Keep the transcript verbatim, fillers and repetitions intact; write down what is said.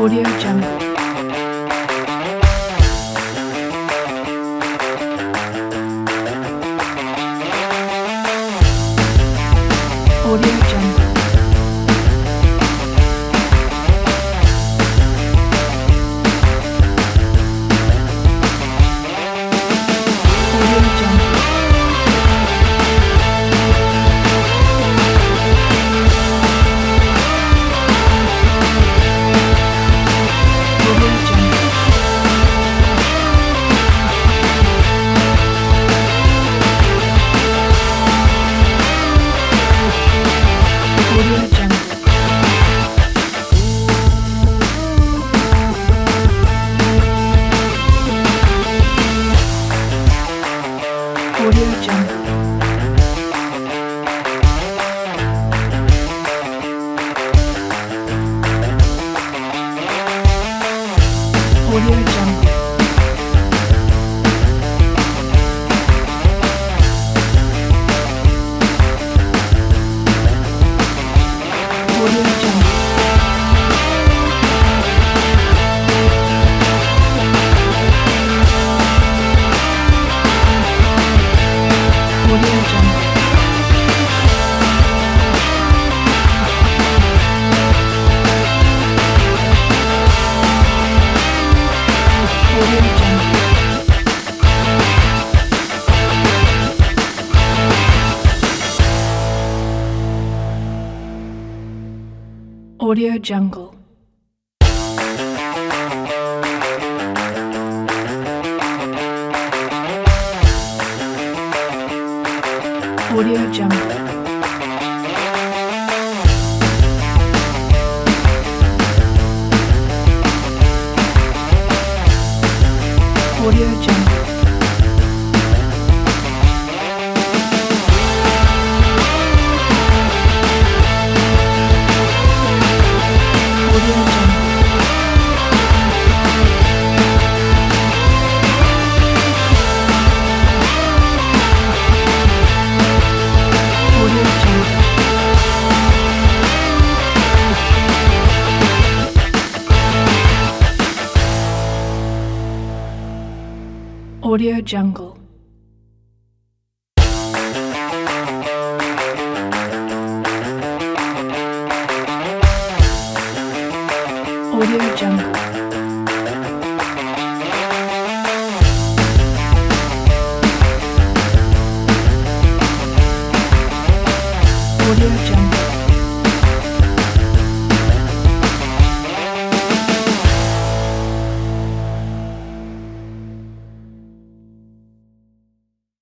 Audio Jungle. Audio Jungle. Audio Jungle. Audio Jungle. Audio Jungle. Audio Jungle. Audio Jungle. Audio Jungle. Audio Jungle. Audio Jungle. Audio Jungle. Audio Jungle. Audio Jungle. Audio Jungle. Audio Jungle. Audio Jungle. Audio Jungle.